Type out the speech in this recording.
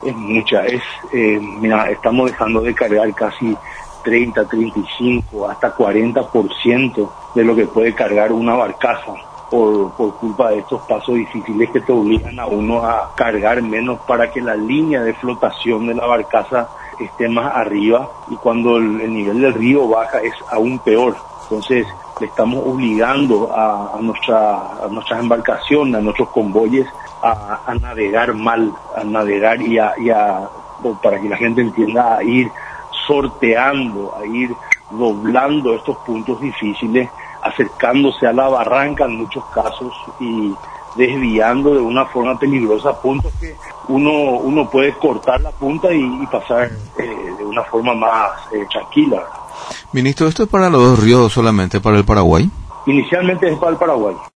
Es mucha, mira, estamos dejando de cargar casi 30, 35, hasta 40% de lo que puede cargar una barcaza por culpa de estos pasos difíciles que te obligan a uno a cargar menos para que la línea de flotación de la barcaza esté más arriba, y cuando el nivel del río baja es aún peor. Entonces le estamos obligando a nuestras embarcaciones, a nuestros convoyes a navegar mal, a navegar para que la gente entienda, a ir sorteando, a ir doblando estos puntos difíciles, acercándose a la barranca en muchos casos y desviando de una forma peligrosa puntos que uno puede cortar la punta y pasar de una forma más tranquila. Ministro, ¿esto es para los dos ríos, solamente para el Paraguay? Inicialmente es para el Paraguay.